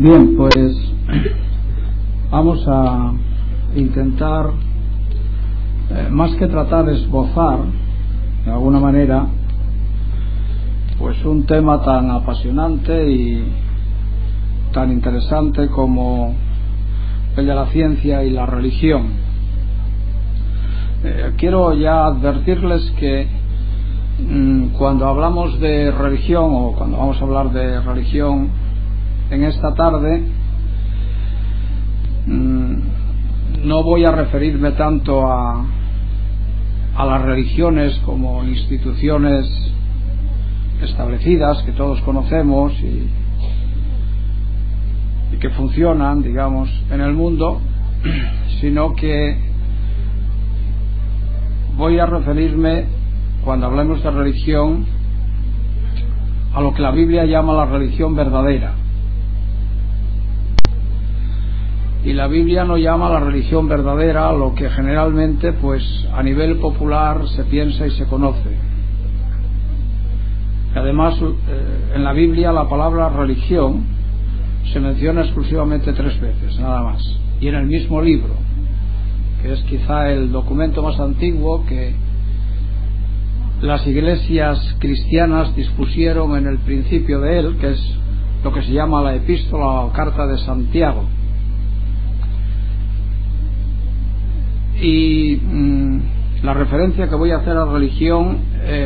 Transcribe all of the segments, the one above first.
Bien, pues vamos a intentar, más que tratar de esbozar de alguna manera, pues un tema tan apasionante y tan interesante como el de la ciencia y la religión. Quiero ya advertirles que cuando hablamos de religión, o cuando vamos a hablar de religión en esta tarde, no voy a referirme tanto a las religiones como instituciones establecidas que todos conocemos y que funcionan, digamos, en el mundo, sino que voy a referirme, cuando hablemos de religión, a lo que la Biblia llama la religión verdadera. Y la Biblia no llama la religión verdadera a lo que generalmente, pues, a nivel popular se piensa y se conoce. Además, en la Biblia la palabra religión se menciona exclusivamente 3 veces, nada más. Y en el mismo libro, que es quizá el documento más antiguo que las iglesias cristianas dispusieron en el principio de él, que es lo que se llama la epístola o carta de Santiago. Y la referencia que voy a hacer a religión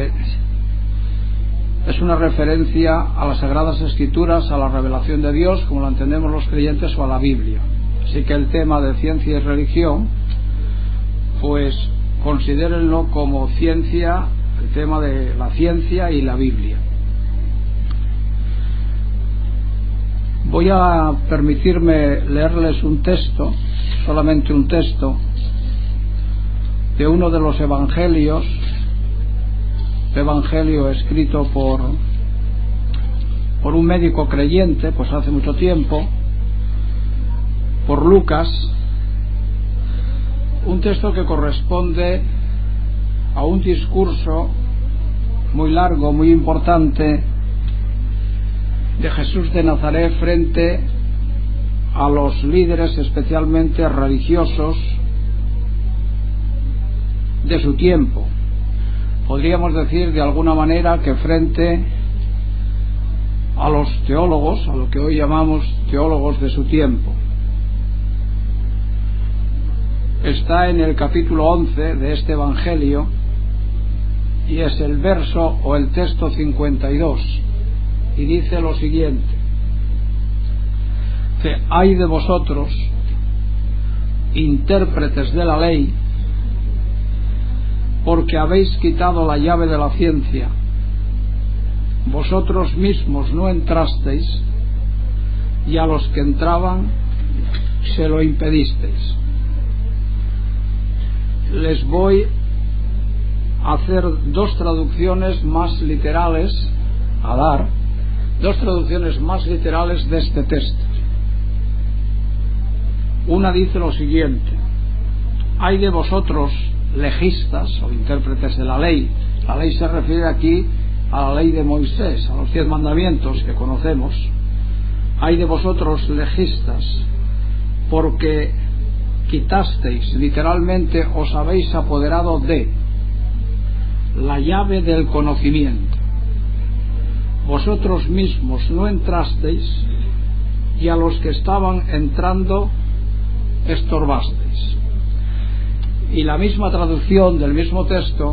es una referencia a las Sagradas Escrituras, a la revelación de Dios, como la entendemos los creyentes, o a la Biblia. Así que el tema de ciencia y religión, pues considérenlo como ciencia, el tema de la ciencia y la Biblia. Voy a permitirme leerles un texto, solamente un texto, de uno de los evangelios, evangelio escrito por un médico creyente, pues hace mucho tiempo, por Lucas, un texto que corresponde a un discurso muy largo, muy importante, de Jesús de Nazaret frente a los líderes, especialmente religiosos, de su tiempo. Podríamos decir de alguna manera que frente a los teólogos, a lo que hoy llamamos teólogos de su tiempo. Está en el capítulo 11 de este evangelio y es el verso o el texto 52, y dice lo siguiente: «Ay de vosotros, intérpretes de la ley, porque habéis quitado la llave de la ciencia. Vosotros mismos no entrasteis, y a los que entraban se lo impedisteis». Les voy a hacer dos traducciones más literales, dos traducciones más literales de este texto. Una dice lo siguiente: «Ay de vosotros, legistas o intérpretes de la ley». La ley se refiere aquí a la ley de Moisés, a los 10 mandamientos que conocemos. «Ay de vosotros, legistas, porque quitasteis», literalmente os habéis apoderado de la llave del conocimiento. Vosotros mismos no entrasteis, y a los que estaban entrando estorbasteis. Y la misma traducción del mismo texto,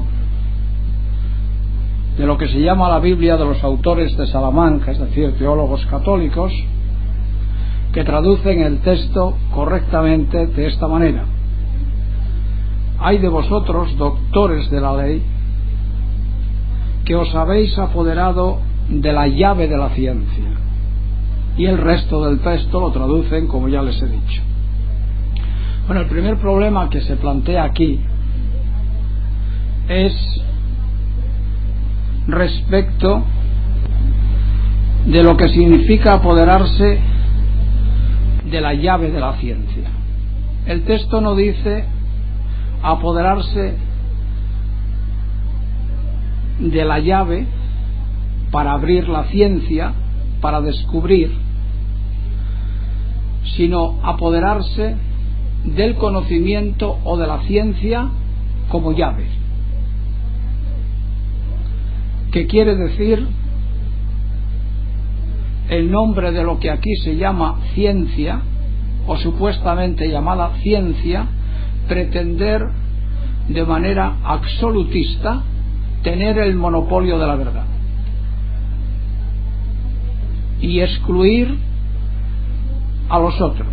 de lo que se llama la Biblia de los autores de Salamanca, es decir, teólogos católicos, que traducen el texto correctamente de esta manera: «Ay de vosotros, doctores de la ley, que os habéis apoderado de la llave de la ciencia». Y el resto del texto lo traducen como ya les he dicho. Bueno, el primer problema que se plantea aquí es respecto de lo que significa apoderarse de la llave de la ciencia. El texto no dice apoderarse de la llave para abrir la ciencia, para descubrir, sino apoderarse del conocimiento o de la ciencia como llave, que quiere decir el nombre de lo que aquí se llama ciencia, o supuestamente llamada ciencia, pretender de manera absolutista tener el monopolio de la verdad y excluir a los otros.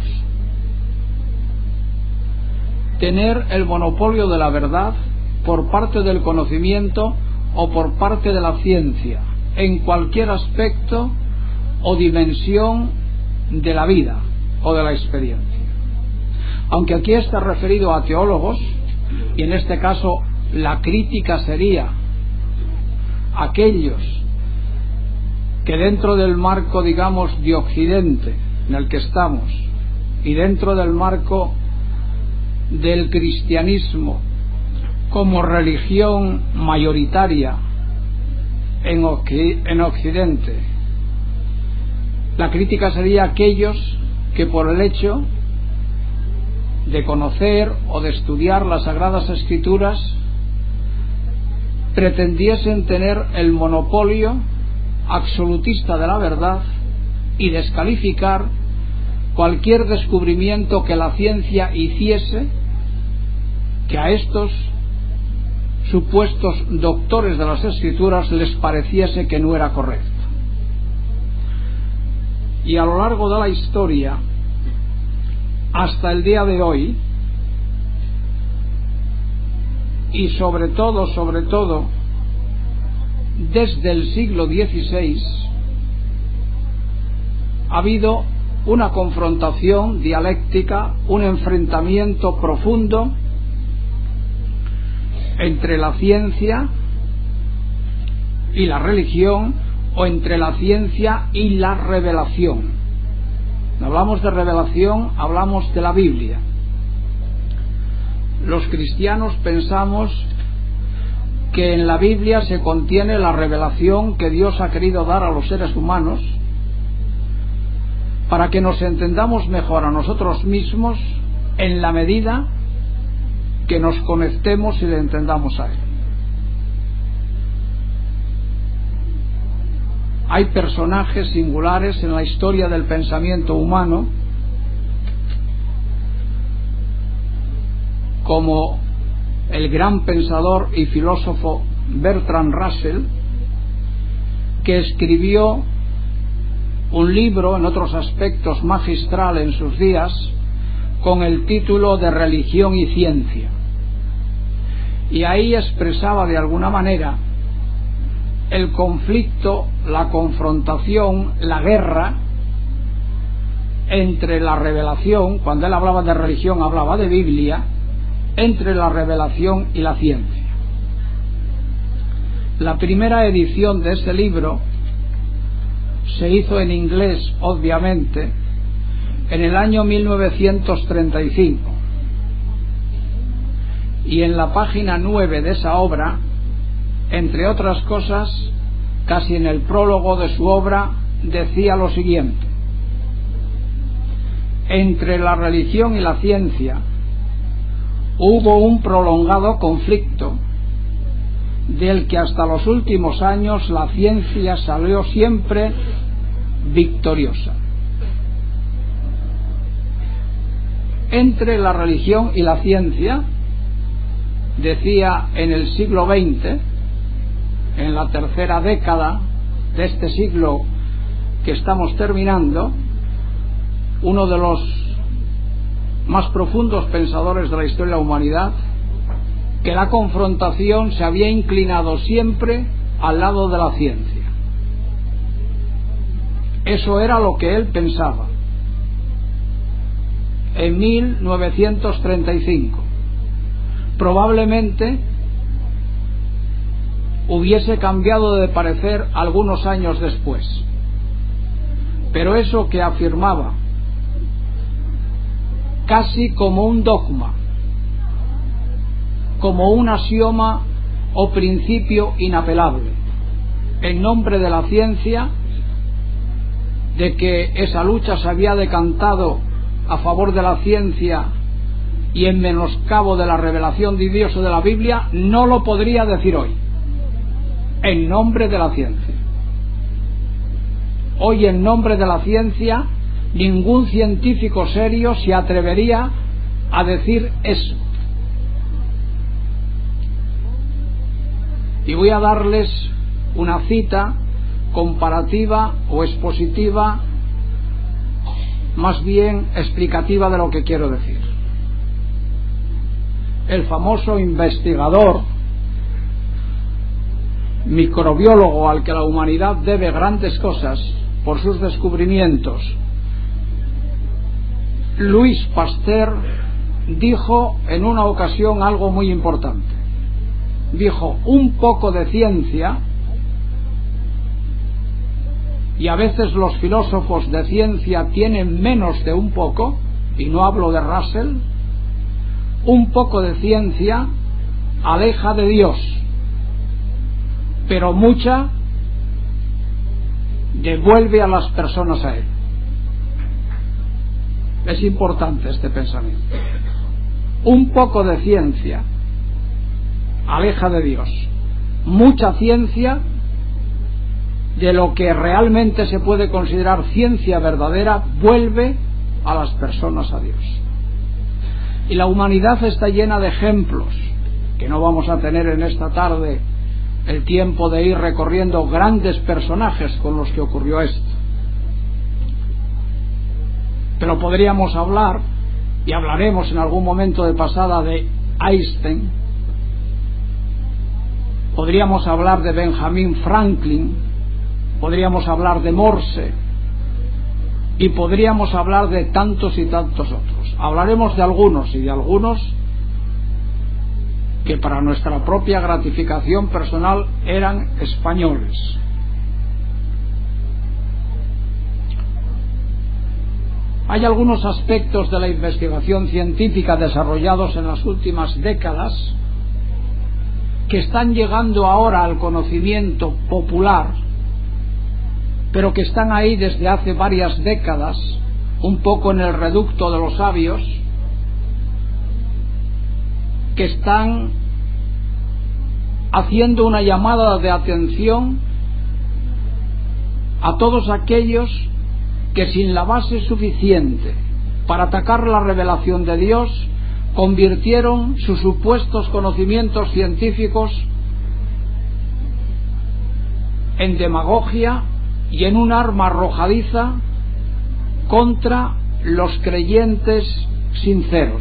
Tener el monopolio de la verdad por parte del conocimiento o por parte de la ciencia en cualquier aspecto o dimensión de la vida o de la experiencia. Aunque aquí está referido a teólogos, y en este caso la crítica sería aquellos que dentro del marco, digamos, de Occidente en el que estamos y dentro del marco del cristianismo como religión mayoritaria en Occidente, la crítica sería aquellos que por el hecho de conocer o de estudiar las Sagradas Escrituras pretendiesen tener el monopolio absolutista de la verdad y descalificar cualquier descubrimiento que la ciencia hiciese que a estos supuestos doctores de las Escrituras les pareciese que no era correcto. Y a lo largo de la historia, hasta el día de hoy, y sobre todo, desde el siglo XVI, ha habido una confrontación dialéctica, un enfrentamiento profundo entre la ciencia y la religión, o entre la ciencia y la revelación. Cuando hablamos de revelación, hablamos de la Biblia. Los cristianos pensamos que en la Biblia se contiene la revelación que Dios ha querido dar a los seres humanos para que nos entendamos mejor a nosotros mismos en la medida que nos conectemos y le entendamos a Él. Hay personajes singulares en la historia del pensamiento humano, como el gran pensador y filósofo Bertrand Russell, que escribió un libro, en otros aspectos magistral en sus días, con el título de Religión y Ciencia. Y ahí expresaba de alguna manera el conflicto, la confrontación, la guerra entre la revelación. Cuando él hablaba de religión hablaba de Biblia, entre la revelación y la ciencia. La primera edición de ese libro se hizo en inglés, obviamente, en el año 1935, y en la página 9 de esa obra, entre otras cosas, casi en el prólogo de su obra, decía lo siguiente: entre la religión y la ciencia hubo un prolongado conflicto del que hasta los últimos años la ciencia salió siempre victoriosa. Entre la religión y la ciencia, decía, en el siglo XX, en la tercera década de este siglo que estamos terminando, uno de los más profundos pensadores de la historia de la humanidad, que la confrontación se había inclinado siempre al lado de la ciencia. Eso era lo que él pensaba en 1935. Probablemente hubiese cambiado de parecer algunos años después, pero eso que afirmaba casi como un dogma, como un axioma o principio inapelable, en nombre de la ciencia, de que esa lucha se había decantado a favor de la ciencia y en menoscabo de la revelación de Dios o de la Biblia, no lo podría decir hoy, en nombre de la ciencia. Hoy, en nombre de la ciencia, ningún científico serio se atrevería a decir eso. Y voy a darles una cita comparativa o expositiva, más bien explicativa de lo que quiero decir. El famoso investigador microbiólogo al que la humanidad debe grandes cosas por sus descubrimientos, Louis Pasteur, dijo en una ocasión algo muy importante. Dijo: un poco de ciencia, y a veces los filósofos de ciencia tienen menos de un poco, y no hablo de Russell, un poco de ciencia aleja de Dios, pero mucha devuelve a las personas a Él. Es importante este pensamiento. Un poco de ciencia aleja de Dios, mucha ciencia, de lo que realmente se puede considerar ciencia verdadera, vuelve a las personas a Dios. Y la humanidad está llena de ejemplos, que no vamos a tener en esta tarde el tiempo de ir recorriendo grandes personajes con los que ocurrió esto. Pero podríamos hablar, y hablaremos en algún momento de pasada, de Einstein. Podríamos hablar de Benjamin Franklin, podríamos hablar de Morse, y podríamos hablar de tantos y tantos otros. Hablaremos de algunos, y de algunos que para nuestra propia gratificación personal eran españoles. Hay algunos aspectos de la investigación científica desarrollados en las últimas décadas que están llegando ahora al conocimiento popular, pero que están ahí desde hace varias décadas, un poco en el reducto de los sabios, que están haciendo una llamada de atención a todos aquellos que, sin la base suficiente para atacar la revelación de Dios, convirtieron sus supuestos conocimientos científicos en demagogia y en un arma arrojadiza contra los creyentes sinceros.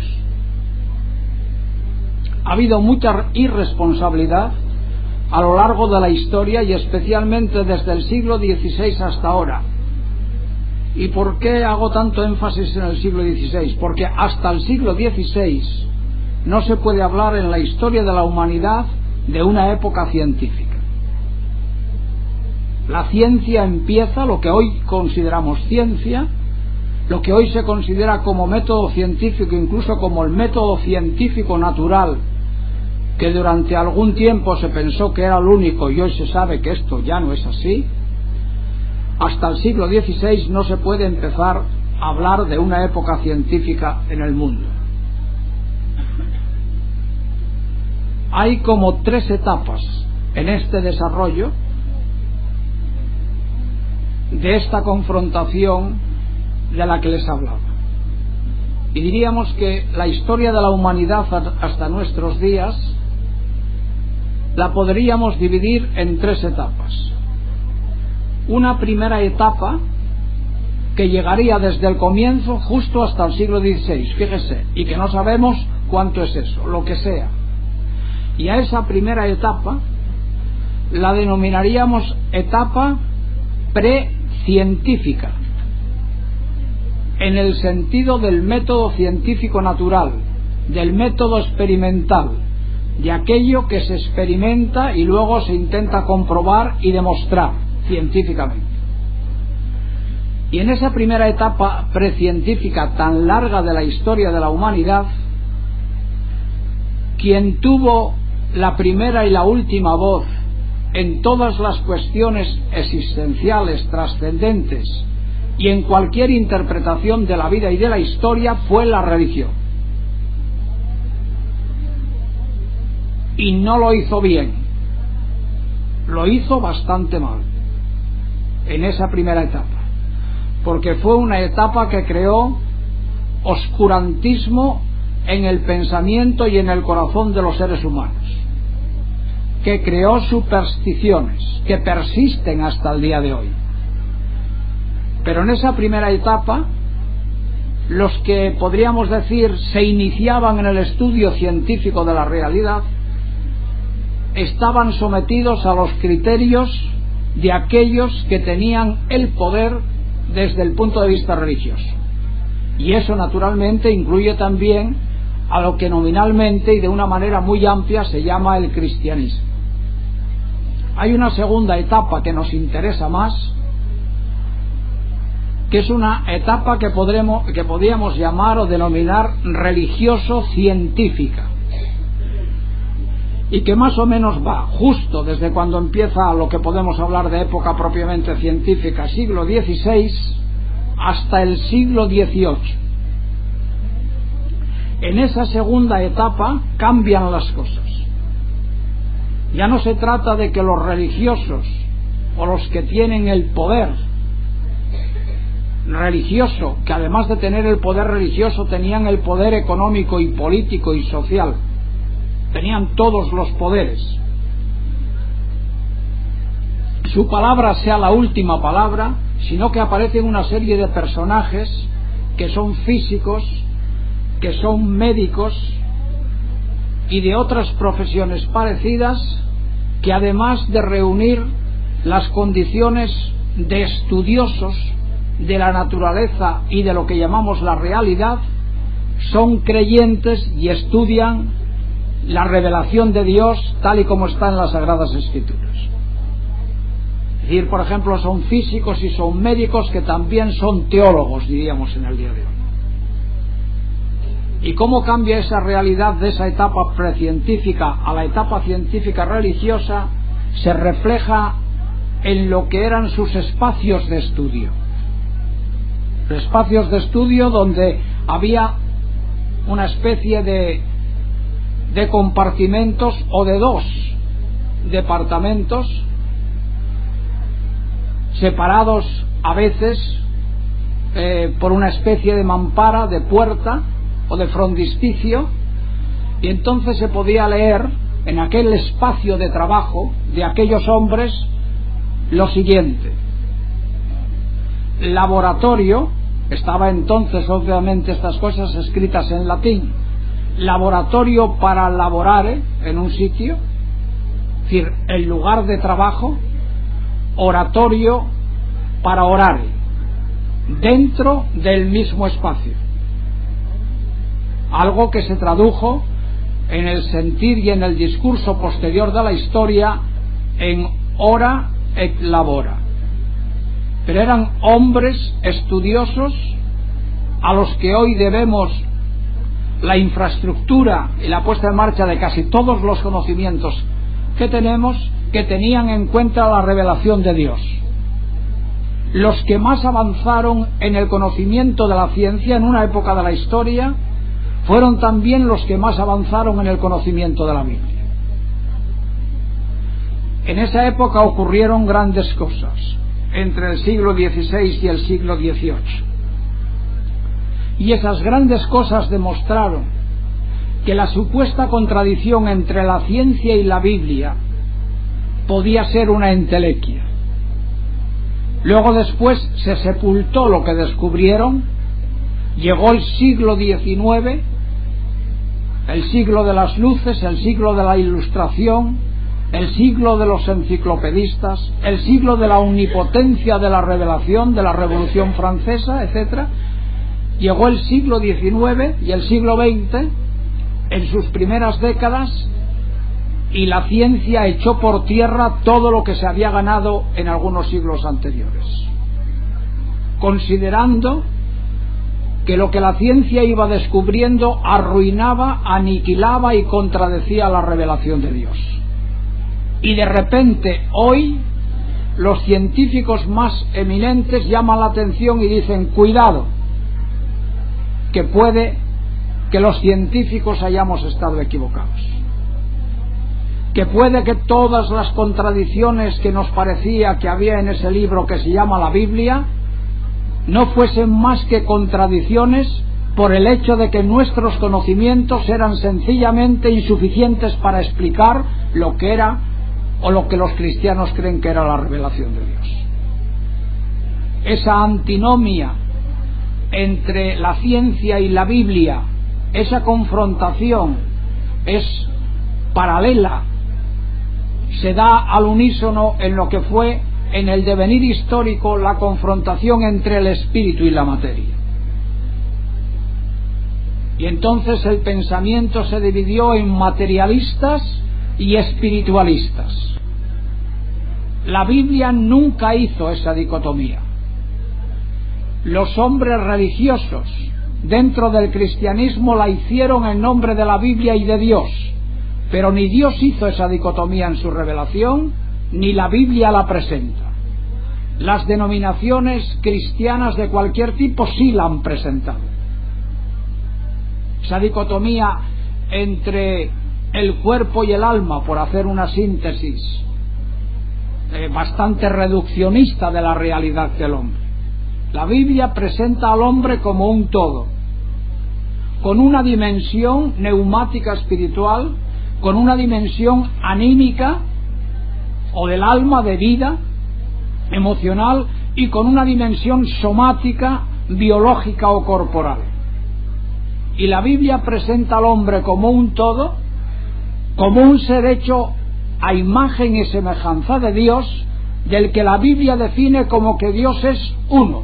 Ha habido mucha irresponsabilidad a lo largo de la historia, y especialmente desde el siglo XVI hasta ahora. ¿Y por qué hago tanto énfasis en el siglo XVI? Porque hasta el siglo XVI no se puede hablar en la historia de la humanidad de una época científica. La ciencia empieza, lo que hoy consideramos ciencia, lo que hoy se considera como método científico, incluso como el método científico natural, que durante algún tiempo se pensó que era el único y hoy se sabe que esto ya no es así. Hasta el siglo XVI no se puede empezar a hablar de una época científica en el mundo. Hay como 3 etapas en este desarrollo de esta confrontación de la que les hablaba. Y diríamos que la historia de la humanidad hasta nuestros días la podríamos dividir en 3 etapas. Una primera etapa que llegaría desde el comienzo justo hasta el siglo XVI, fíjese, y que no sabemos cuánto es eso, lo que sea. Y a esa primera etapa la denominaríamos etapa precientífica, en el sentido del método científico natural, del método experimental, de aquello que se experimenta y luego se intenta comprobar y demostrar científicamente. Y en esa primera etapa precientífica tan larga de la historia de la humanidad, quien tuvo la primera y la última voz en todas las cuestiones existenciales trascendentes y en cualquier interpretación de la vida y de la historia fue la religión. Y no lo hizo bien, lo hizo bastante mal en esa primera etapa, porque fue una etapa que creó oscurantismo en el pensamiento y en el corazón de los seres humanos, que creó supersticiones que persisten hasta el día de hoy. Pero en esa primera etapa, los que podríamos decir se iniciaban en el estudio científico de la realidad estaban sometidos a los criterios de aquellos que tenían el poder desde el punto de vista religioso. Y eso naturalmente incluye también a lo que nominalmente y de una manera muy amplia se llama el cristianismo. Hay una segunda etapa que nos interesa más, que es una etapa que podríamos llamar o denominar religioso-científica, y que más o menos va justo desde cuando empieza lo que podemos hablar de época propiamente científica, siglo XVI, hasta el siglo XVIII. En esa segunda etapa cambian las cosas. Ya no se trata de que los religiosos o los que tienen el poder religioso, que además de tener el poder religioso tenían el poder económico y político y social, tenían todos los poderes, su palabra sea la última palabra, sino que aparecen una serie de personajes que son físicos, que son médicos y de otras profesiones parecidas, que además de reunir las condiciones de estudiosos de la naturaleza y de lo que llamamos la realidad, son creyentes y estudian la revelación de Dios tal y como está en las Sagradas Escrituras. Es decir, por ejemplo, son físicos y son médicos que también son teólogos, diríamos en el día de hoy. ¿Y cómo cambia esa realidad de esa etapa precientífica a la etapa científica religiosa? Se refleja en lo que eran sus espacios de estudio. Espacios de estudio donde había una especie de compartimentos o de dos departamentos separados a veces por una especie de mampara, de puerta o de frontispicio, y entonces se podía leer en aquel espacio de trabajo de aquellos hombres lo siguiente: laboratorio, estaba entonces obviamente estas cosas escritas en latín, laboratorio para laborare, en un sitio, es decir, el lugar de trabajo, oratorio para orare, dentro del mismo espacio, algo que se tradujo en el sentir y en el discurso posterior de la historia en ora et labora. Pero eran hombres estudiosos a los que hoy debemos la infraestructura y la puesta en marcha de casi todos los conocimientos que tenemos, que tenían en cuenta la revelación de Dios. Los que más avanzaron en el conocimiento de la ciencia en una época de la historia fueron también los que más avanzaron en el conocimiento de la Biblia. En esa época ocurrieron grandes cosas entre el siglo XVI y el siglo XVIII. Y esas grandes cosas demostraron que la supuesta contradicción entre la ciencia y la Biblia podía ser una entelequia. Luego después se sepultó lo que descubrieron, llegó el siglo XIX, el siglo de las luces, el siglo de la Ilustración, el siglo de los enciclopedistas, el siglo de la omnipotencia de la revelación, de la Revolución Francesa, etc. Llegó el siglo XIX y el siglo XX en sus primeras décadas, y la ciencia echó por tierra todo lo que se había ganado en algunos siglos anteriores, considerando que lo que la ciencia iba descubriendo arruinaba, aniquilaba y contradecía la revelación de Dios. Y de repente hoy los científicos más eminentes llaman la atención y dicen: cuidado, que puede que los científicos hayamos estado equivocados, que puede que todas las contradicciones que nos parecía que había en ese libro que se llama la Biblia no fuesen más que contradicciones por el hecho de que nuestros conocimientos eran sencillamente insuficientes para explicar lo que era o lo que los cristianos creen que era la revelación de Dios. Esa antinomia entre la ciencia y la Biblia, esa confrontación es paralela, se da al unísono en lo que fue en el devenir histórico la confrontación entre el espíritu y la materia. Y entonces el pensamiento se dividió en materialistas y espiritualistas. La Biblia nunca hizo esa dicotomía. Los hombres religiosos dentro del cristianismo la hicieron en nombre de la Biblia y de Dios, pero ni Dios hizo esa dicotomía en su revelación, ni la Biblia la presenta. Las denominaciones cristianas de cualquier tipo sí la han presentado. Esa dicotomía entre el cuerpo y el alma, por hacer una síntesis bastante reduccionista de la realidad del hombre. La Biblia presenta al hombre como un todo, con una dimensión neumática espiritual, con una dimensión anímica o del alma, de vida emocional, y con una dimensión somática, biológica o corporal. Y la Biblia presenta al hombre como un todo, como un ser hecho a imagen y semejanza de Dios, del que la Biblia define como que Dios es uno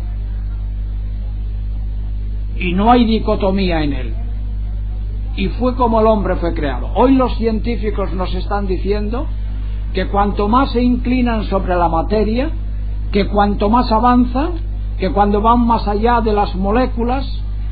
y no hay dicotomía en él. Y fue como el hombre fue creado. Hoy los científicos nos están diciendo que cuanto más se inclinan sobre la materia, que cuanto más avanzan, que cuando van más allá de las moléculas,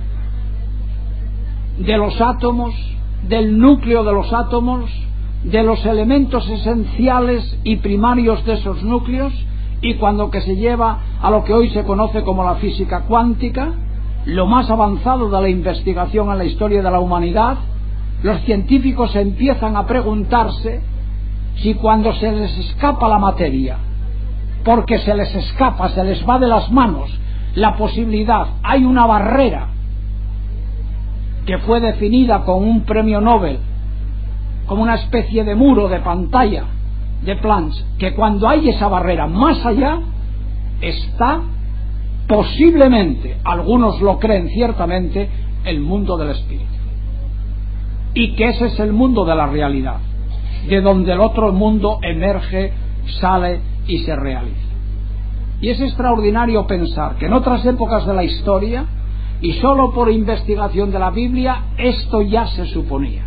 de los átomos, del núcleo de los átomos, de los elementos esenciales y primarios de esos núcleos, y cuando que se lleva a lo que hoy se conoce como la física cuántica, lo más avanzado de la investigación en la historia de la humanidad, los científicos empiezan a preguntarse si cuando se les escapa la materia, porque se les escapa, se les va de las manos la posibilidad, hay una barrera que fue definida con un premio Nobel como una especie de muro, de pantalla, de Planck, que cuando hay esa barrera más allá está posiblemente, algunos lo creen ciertamente, el mundo del espíritu, y que ese es el mundo de la realidad, de donde el otro mundo emerge, sale y se realiza. Y es extraordinario pensar que en otras épocas de la historia, y solo por investigación de la Biblia, esto ya se suponía.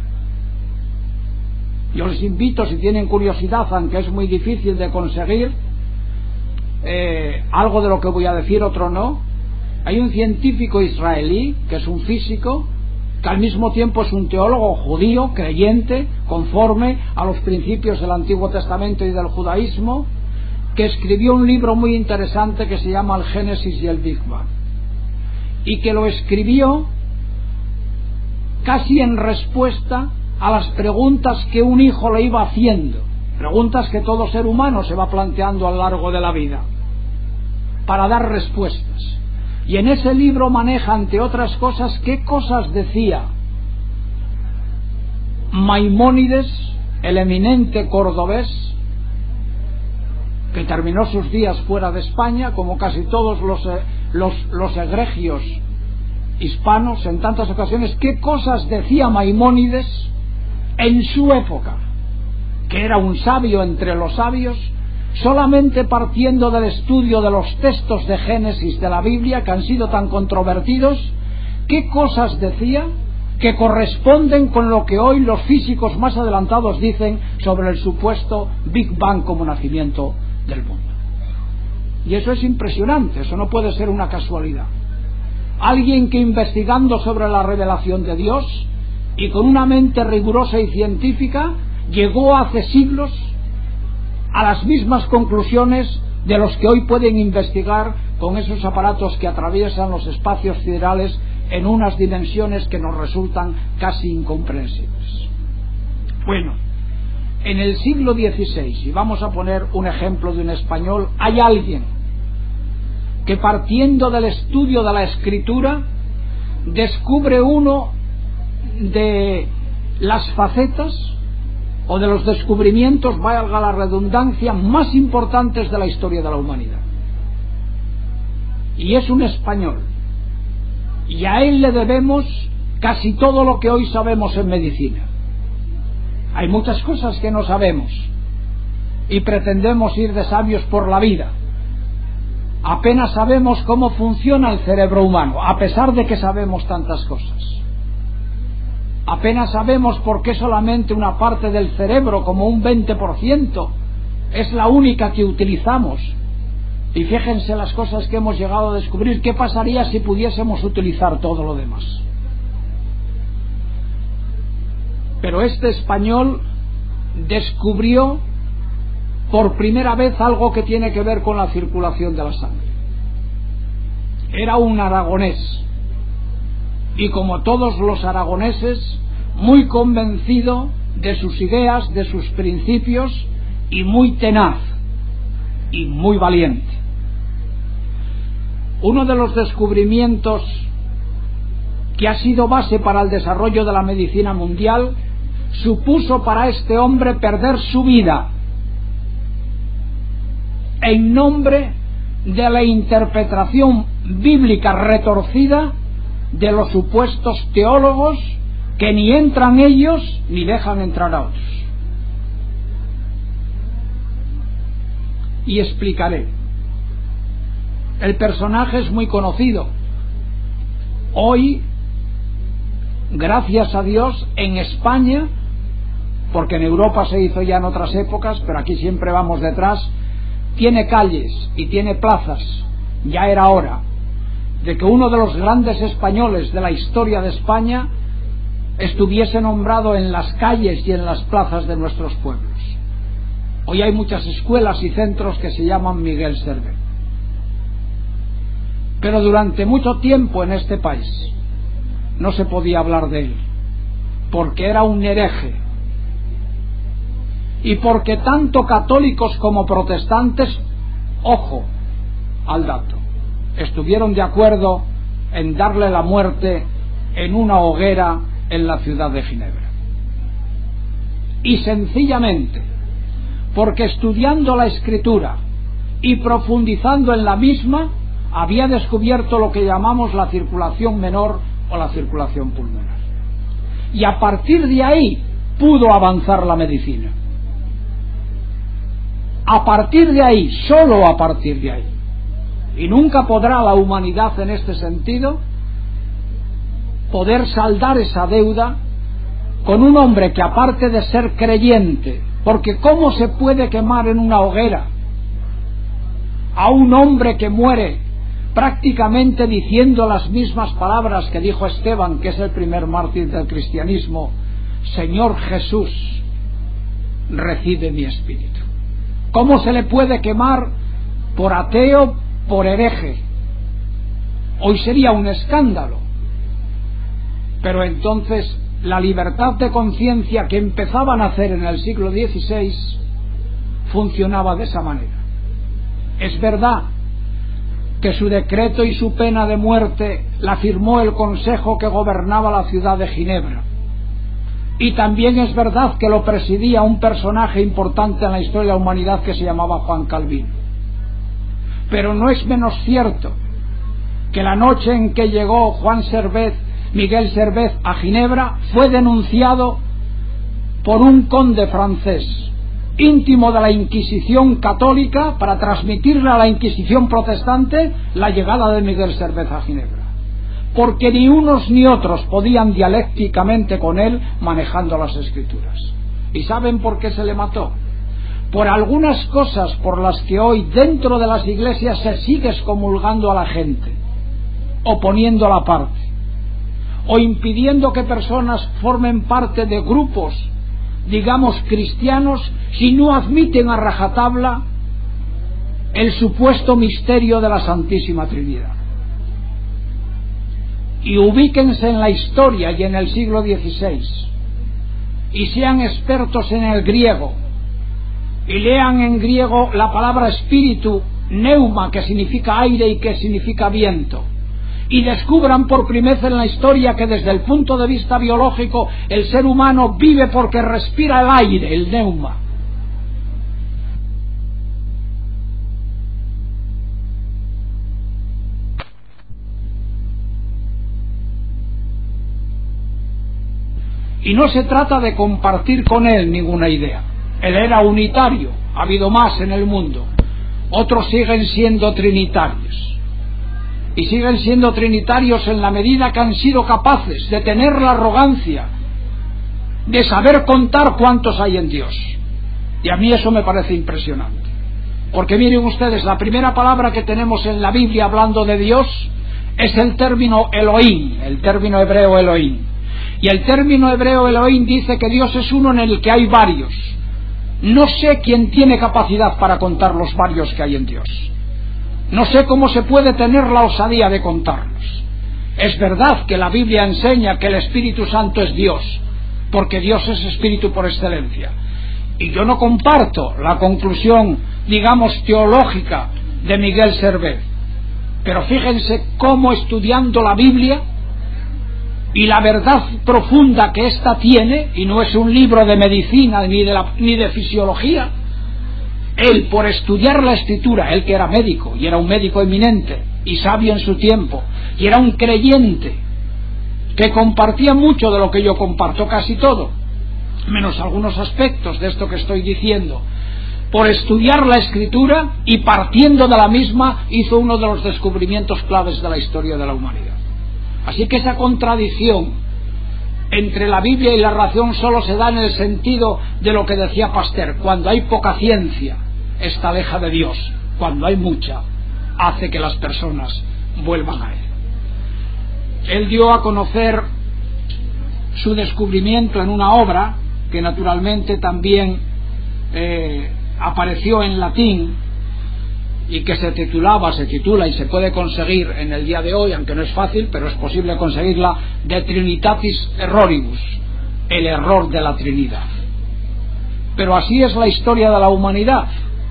Yo les invito, si tienen curiosidad, aunque es muy difícil de conseguir, algo de lo que voy a decir, otro no. Hay un científico israelí, que es un físico, que al mismo tiempo es un teólogo judío, creyente, conforme a los principios del Antiguo Testamento y del judaísmo, que escribió un libro muy interesante que se llama El Génesis y el Big Bang, y que lo escribió casi en respuesta a las preguntas que un hijo le iba haciendo, preguntas que todo ser humano se va planteando a lo largo de la vida, para dar respuestas. Y en ese libro maneja, entre otras cosas, qué cosas decía Maimónides, el eminente cordobés, que terminó sus días fuera de España, como casi todos los egregios hispanos en tantas ocasiones. Qué cosas decía Maimónides en su época, que era un sabio entre los sabios, solamente partiendo del estudio de los textos de Génesis de la Biblia, que han sido tan controvertidos. Qué cosas decía que corresponden con lo que hoy los físicos más adelantados dicen sobre el supuesto Big Bang como nacimiento del mundo. Y eso es impresionante, eso no puede ser una casualidad. Alguien que, investigando sobre la revelación de Dios y con una mente rigurosa y científica, llegó hace siglos a las mismas conclusiones de los que hoy pueden investigar con esos aparatos que atraviesan los espacios siderales en unas dimensiones que nos resultan casi incomprensibles. Bueno, en el siglo XVI, y vamos a poner un ejemplo de un español, hay alguien que, partiendo del estudio de la escritura, descubre uno de las facetas o de los descubrimientos, valga la redundancia, más importantes de la historia de la humanidad. Y es un español, y a él le debemos casi todo lo que hoy sabemos en medicina. Hay muchas cosas que no sabemos y pretendemos ir de sabios por la vida. Apenas sabemos cómo funciona el cerebro humano, a pesar de que sabemos tantas cosas. Apenas sabemos por qué solamente una parte del cerebro, como un 20%, es la única que utilizamos. Y fíjense las cosas que hemos llegado a descubrir. ¿Qué pasaría si pudiésemos utilizar todo lo demás? Pero este español descubrió por primera vez algo que tiene que ver con la circulación de la sangre. Era un aragonés, y como todos los aragoneses, muy convencido de sus ideas, de sus principios, y muy tenaz y muy valiente. Uno de los descubrimientos que ha sido base para el desarrollo de la medicina mundial supuso para este hombre perder su vida en nombre de la interpretación bíblica retorcida de los supuestos teólogos que ni entran ellos ni dejan entrar a otros. Y explicaré. El personaje es muy conocido. Hoy, gracias a Dios, en España, porque en Europa se hizo ya en otras épocas, pero aquí siempre vamos detrás, tiene calles y tiene plazas. Ya era hora de que uno de los grandes españoles de la historia de España estuviese nombrado en las calles y en las plazas de nuestros pueblos. Hoy hay muchas escuelas y centros que se llaman Miguel Servet. Pero durante mucho tiempo en este país no se podía hablar de él, porque era un hereje, y porque tanto católicos como protestantes, ojo al dato, estuvieron de acuerdo en darle la muerte en una hoguera en la ciudad de Ginebra. Y sencillamente porque estudiando la escritura y profundizando en la misma había descubierto lo que llamamos la circulación menor o la circulación pulmonar, y a partir de ahí pudo avanzar la medicina. A partir de ahí, solo a partir de ahí, y nunca podrá la humanidad en este sentido poder saldar esa deuda con un hombre que, aparte de ser creyente, porque ¿cómo se puede quemar en una hoguera a un hombre que muere prácticamente diciendo las mismas palabras que dijo Esteban, que es el primer mártir del cristianismo: Señor Jesús, recibe mi espíritu? ¿Cómo se le puede quemar por ateo, por hereje? Hoy sería un escándalo. Pero entonces la libertad de conciencia que empezaba a nacer en el siglo XVI funcionaba de esa manera. Es verdad que su decreto y su pena de muerte la firmó el consejo que gobernaba la ciudad de Ginebra, y también es verdad que lo presidía un personaje importante en la historia de la humanidad que se llamaba Juan Calvino. Pero no es menos cierto que la noche en que llegó Miguel Servet a Ginebra fue denunciado por un conde francés, íntimo de la Inquisición católica, para transmitirle a la Inquisición protestante la llegada de Miguel Servet a Ginebra, porque ni unos ni otros podían dialécticamente con él manejando las escrituras. ¿Y saben por qué se le mató? Por algunas cosas por las que hoy dentro de las iglesias se sigue excomulgando a la gente, o poniéndola aparte, o impidiendo que personas formen parte de grupos, digamos cristianos, si no admiten a rajatabla el supuesto misterio de la Santísima Trinidad. Y ubíquense en la historia y en el siglo XVI, y sean expertos en el griego, y lean en griego la palabra espíritu, neuma, que significa aire y que significa viento, y descubran por primera vez en la historia que desde el punto de vista biológico el ser humano vive porque respira el aire, el neuma. Y no se trata de compartir con él ninguna idea. Él era unitario, ha habido más en el mundo. Otros siguen siendo trinitarios. Y siguen siendo trinitarios en la medida que han sido capaces de tener la arrogancia de saber contar cuántos hay en Dios. Y a mí eso me parece impresionante. Porque miren ustedes, la primera palabra que tenemos en la Biblia hablando de Dios es el término Elohim, el término hebreo Elohim. Y el término hebreo Elohim dice que Dios es uno en el que hay varios. No sé quién tiene capacidad para contar los varios que hay en Dios. No sé cómo se puede tener la osadía de contarlos. Es verdad que la Biblia enseña que el Espíritu Santo es Dios, porque Dios es Espíritu por excelencia. Y yo no comparto la conclusión, digamos, teológica de Miguel Servet. Pero fíjense cómo, estudiando la Biblia y la verdad profunda que ésta tiene, y no es un libro de medicina ni de fisiología, él, por estudiar la Escritura, él que era médico, y era un médico eminente y sabio en su tiempo, y era un creyente que compartía mucho de lo que yo comparto, casi todo, menos algunos aspectos de esto que estoy diciendo, por estudiar la Escritura y partiendo de la misma hizo uno de los descubrimientos claves de la historia de la humanidad. Así que esa contradicción entre la Biblia y la razón solo se da en el sentido de lo que decía Pasteur: cuando hay poca ciencia, esta aleja de Dios; cuando hay mucha, hace que las personas vuelvan a Él. Él dio a conocer su descubrimiento en una obra que naturalmente también apareció en latín y que se titula y se puede conseguir en el día de hoy, aunque no es fácil, pero es posible conseguirla, De Trinitatis Erroribus, el error de la Trinidad. Pero así es la historia de la humanidad,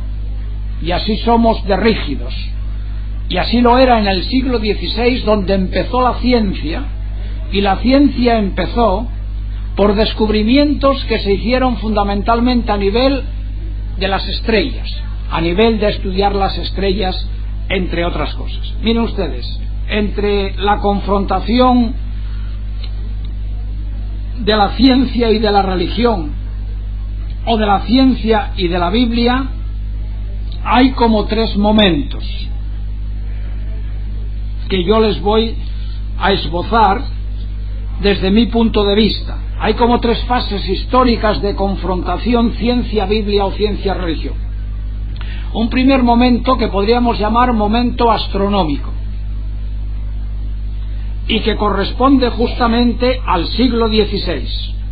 y así somos de rígidos, y así lo era en el siglo XVI, donde empezó la ciencia, y la ciencia empezó por descubrimientos que se hicieron fundamentalmente a nivel de las estrellas, a nivel de estudiar las estrellas, entre otras cosas. Miren ustedes, entre la confrontación de la ciencia y de la religión, o de la ciencia y de la Biblia, hay como tres momentos que yo les voy a esbozar desde mi punto de vista. Hay como tres fases históricas de confrontación ciencia-Biblia o ciencia-religión. Un primer momento que podríamos llamar momento astronómico, y que corresponde justamente al siglo XVI,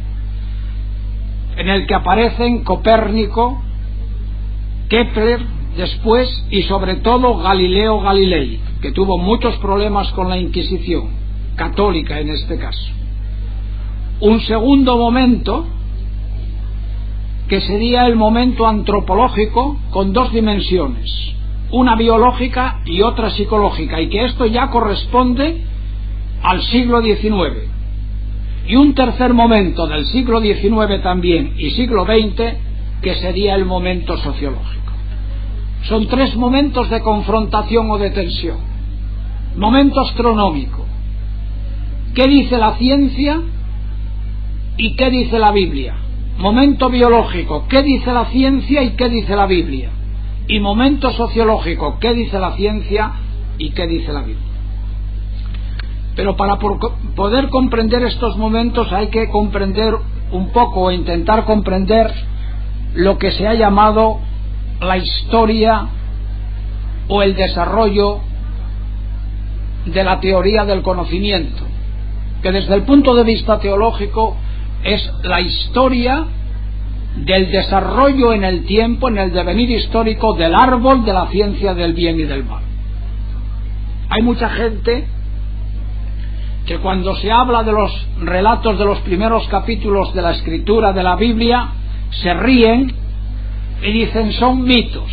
en el que aparecen Copérnico, Kepler después, y sobre todo Galileo Galilei, que tuvo muchos problemas con la Inquisición católica en este caso. Un segundo momento que sería el momento antropológico, con dos dimensiones, una biológica y otra psicológica, y que esto ya corresponde al siglo XIX. Y un tercer momento del siglo XIX también y siglo XX, que sería el momento sociológico. Son tres momentos de confrontación o de tensión. Momento astronómico: ¿qué dice la ciencia y qué dice la Biblia? Momento biológico: ¿qué dice la ciencia y qué dice la Biblia? Y momento sociológico: ¿qué dice la ciencia y qué dice la Biblia? Pero para poder comprender estos momentos hay que comprender un poco, o intentar comprender, lo que se ha llamado la historia o el desarrollo de la teoría del conocimiento, que desde el punto de vista teológico es la historia del desarrollo en el tiempo, en el devenir histórico del árbol de la ciencia del bien y del mal. Hay mucha gente que cuando se habla de los relatos de los primeros capítulos de la escritura de la Biblia se ríen y dicen son mitos.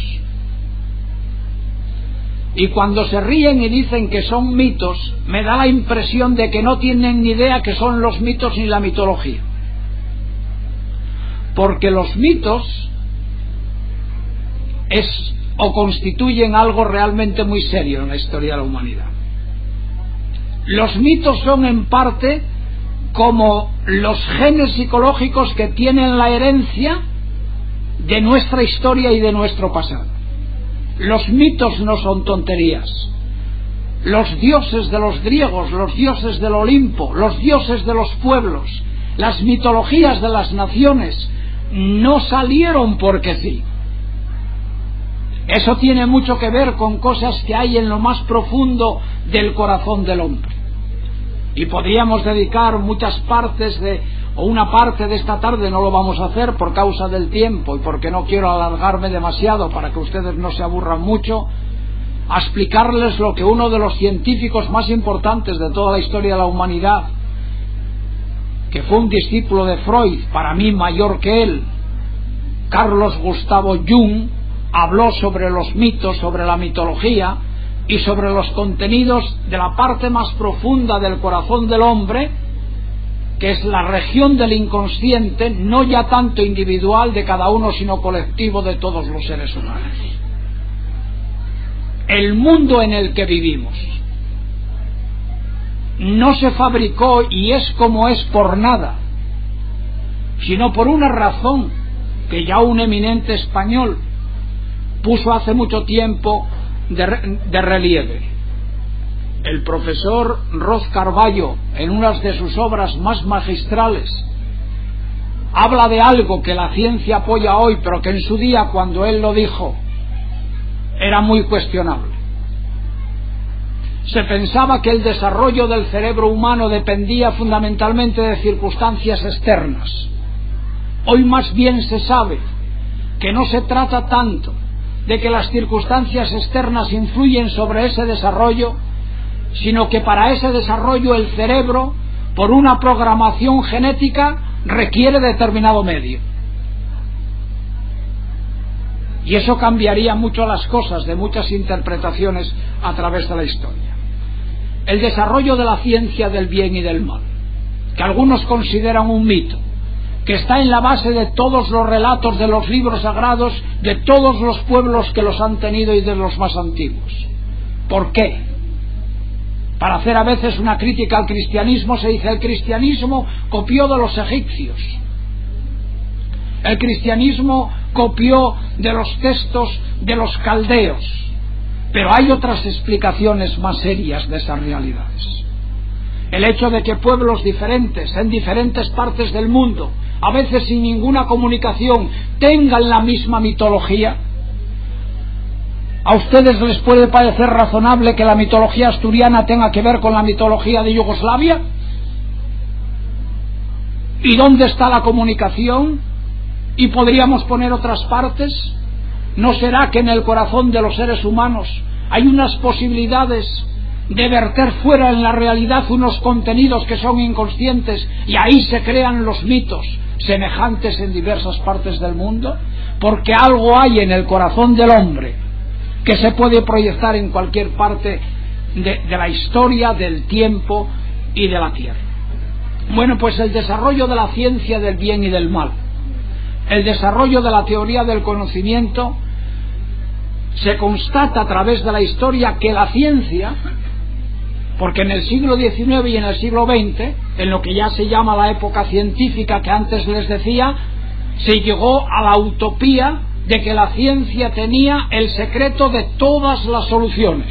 Y cuando se ríen y dicen que son mitos, me da la impresión de que no tienen ni idea que son los mitos ni la mitología. Porque los mitos constituyen algo realmente muy serio en la historia de la humanidad. Los mitos son en parte como los genes psicológicos que tienen la herencia de nuestra historia y de nuestro pasado. Los mitos no son tonterías. Los dioses de los griegos, los dioses del Olimpo, los dioses de los pueblos, las mitologías de las naciones no salieron porque sí. Eso tiene mucho que ver con cosas que hay en lo más profundo del corazón del hombre. Y podríamos dedicar muchas partes o una parte de esta tarde, no lo vamos a hacer por causa del tiempo y porque no quiero alargarme demasiado para que ustedes no se aburran mucho, a explicarles lo que uno de los científicos más importantes de toda la historia de la humanidad, que fue un discípulo de Freud, para mí mayor que él, Carlos Gustavo Jung, habló sobre los mitos, sobre la mitología y sobre los contenidos de la parte más profunda del corazón del hombre, que es la región del inconsciente, no ya tanto individual de cada uno, sino colectivo de todos los seres humanos. El mundo en el que vivimos no se fabricó y es como es por nada, sino por una razón que ya un eminente español puso hace mucho tiempo de relieve. El profesor Roz Carballo, en una de sus obras más magistrales, habla de algo que la ciencia apoya hoy, pero que en su día, cuando él lo dijo, era muy cuestionable. Se pensaba que el desarrollo del cerebro humano dependía fundamentalmente de circunstancias externas. Hoy más bien se sabe que no se trata tanto de que las circunstancias externas influyen sobre ese desarrollo, sino que para ese desarrollo el cerebro, por una programación genética, requiere determinado medio. Y eso cambiaría mucho las cosas de muchas interpretaciones a través de la historia. El desarrollo de la ciencia del bien y del mal, que algunos consideran un mito, que está en la base de todos los relatos de los libros sagrados de todos los pueblos que los han tenido y de los más antiguos. ¿Por qué? Para hacer a veces una crítica al cristianismo se dice: el cristianismo copió de los egipcios, el cristianismo copió de los textos de los caldeos, pero hay otras explicaciones más serias de esas realidades. El hecho de que pueblos diferentes en diferentes partes del mundo, a veces sin ninguna comunicación, tengan la misma mitología. ¿A ustedes les puede parecer razonable que la mitología asturiana tenga que ver con la mitología de Yugoslavia? ¿Y dónde está la comunicación? ¿Y podríamos poner otras partes? ¿No será que en el corazón de los seres humanos hay unas posibilidades de verter fuera en la realidad unos contenidos que son inconscientes, y ahí se crean los mitos semejantes en diversas partes del mundo? Porque algo hay en el corazón del hombre que se puede proyectar en cualquier parte de la historia, del tiempo y de la tierra. Bueno, pues el desarrollo de la ciencia del bien y del mal, el desarrollo de la teoría del conocimiento, se constata a través de la historia que la ciencia, porque en el siglo XIX y en el siglo XX, en lo que ya se llama la época científica que antes les decía, se llegó a la utopía de que la ciencia tenía el secreto de todas las soluciones,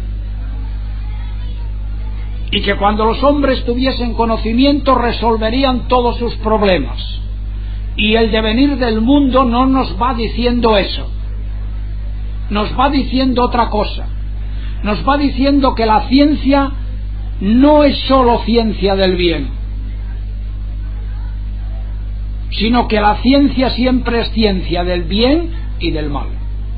y que cuando los hombres tuviesen conocimiento resolverían todos sus problemas. Y el devenir del mundo no nos va diciendo eso, nos va diciendo otra cosa. Nos va diciendo que la ciencia no es solo ciencia del bien, sino que la ciencia siempre es ciencia del bien y del mal,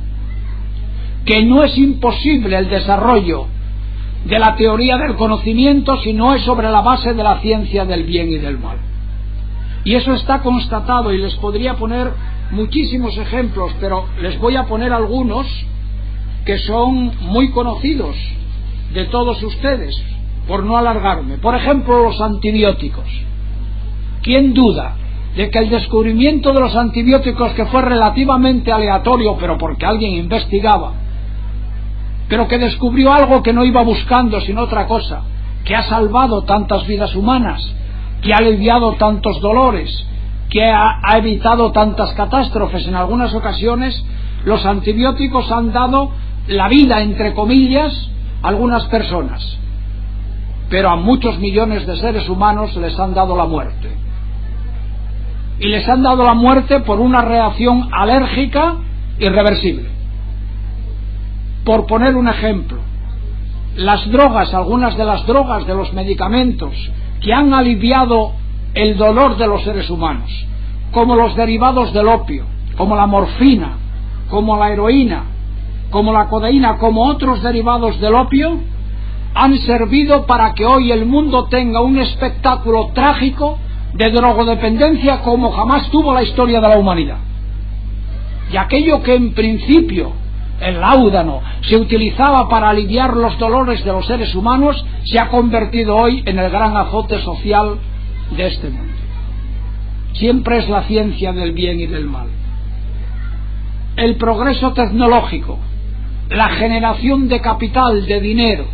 que no es imposible el desarrollo de la teoría del conocimiento si no es sobre la base de la ciencia del bien y del mal. Y eso está constatado, y les podría poner muchísimos ejemplos, pero les voy a poner algunos que son muy conocidos de todos ustedes, por no alargarme. Por ejemplo, los antibióticos. ¿Quién duda de que el descubrimiento de los antibióticos, que fue relativamente aleatorio, pero porque alguien investigaba, pero que descubrió algo que no iba buscando sino otra cosa, que ha salvado tantas vidas humanas, que ha aliviado tantos dolores, que ha evitado tantas catástrofes? En algunas ocasiones los antibióticos han dado la vida, entre comillas, a algunas personas, pero a muchos millones de seres humanos les han dado la muerte. Y les han dado la muerte por una reacción alérgica irreversible. Por poner un ejemplo, las drogas, algunas de las drogas, de los medicamentos que han aliviado el dolor de los seres humanos, como los derivados del opio, como la morfina, como la heroína, como la codeína, como otros derivados del opio, han servido para que hoy el mundo tenga un espectáculo trágico de drogodependencia como jamás tuvo la historia de la humanidad. Y aquello que en principio, el láudano, se utilizaba para aliviar los dolores de los seres humanos, se ha convertido hoy en el gran azote social de este mundo. Siempre es la ciencia del bien y del mal. El progreso tecnológico, la generación de capital, de dinero.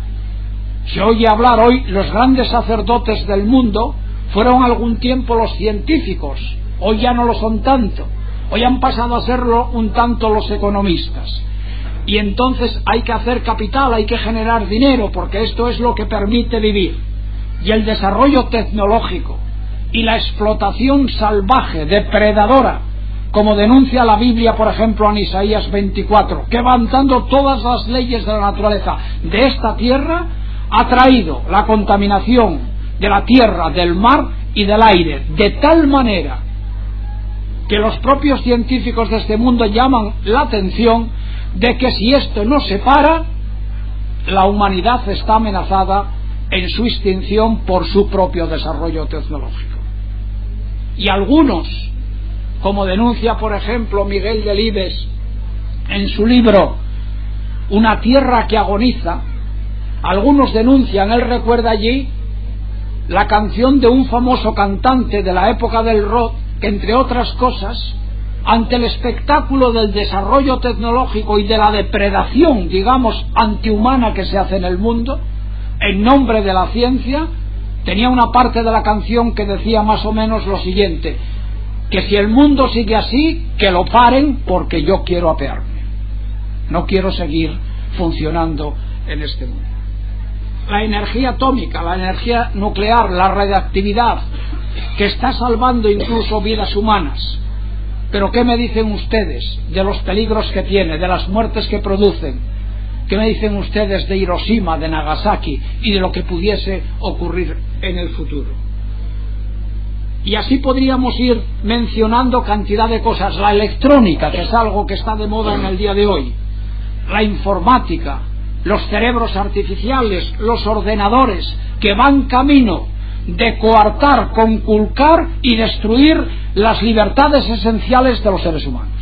Se oye hablar hoy, los grandes sacerdotes del mundo fueron algún tiempo los científicos, hoy ya no lo son tanto, hoy han pasado a serlo un tanto los economistas. Y entonces hay que hacer capital, hay que generar dinero, porque esto es lo que permite vivir. Y el desarrollo tecnológico y la explotación salvaje, depredadora, como denuncia la Biblia, por ejemplo, en Isaías 24, quebrantando todas las leyes de la naturaleza de esta tierra, ha traído la contaminación de la tierra, del mar y del aire, de tal manera que los propios científicos de este mundo llaman la atención de que si esto no se para, la humanidad está amenazada en su extinción por su propio desarrollo tecnológico. Y algunos, como denuncia por ejemplo Miguel Delibes en su libro Una tierra que agoniza, algunos denuncian, él recuerda allí la canción de un famoso cantante de la época del rock, que entre otras cosas, ante el espectáculo del desarrollo tecnológico y de la depredación, digamos, antihumana que se hace en el mundo, en nombre de la ciencia, tenía una parte de la canción que decía más o menos lo siguiente: que si el mundo sigue así, que lo paren, porque yo quiero apearme, no quiero seguir funcionando en este mundo. La energía atómica, la energía nuclear, la radiactividad, que está salvando incluso vidas humanas. Pero ¿qué me dicen ustedes de los peligros que tiene, de las muertes que producen? ¿Qué me dicen ustedes de Hiroshima, de Nagasaki y de lo que pudiese ocurrir en el futuro? Y así podríamos ir mencionando cantidad de cosas. La electrónica, que es algo que está de moda en el día de hoy, la informática, los cerebros artificiales, los ordenadores, que van camino de coartar, conculcar y destruir las libertades esenciales de los seres humanos.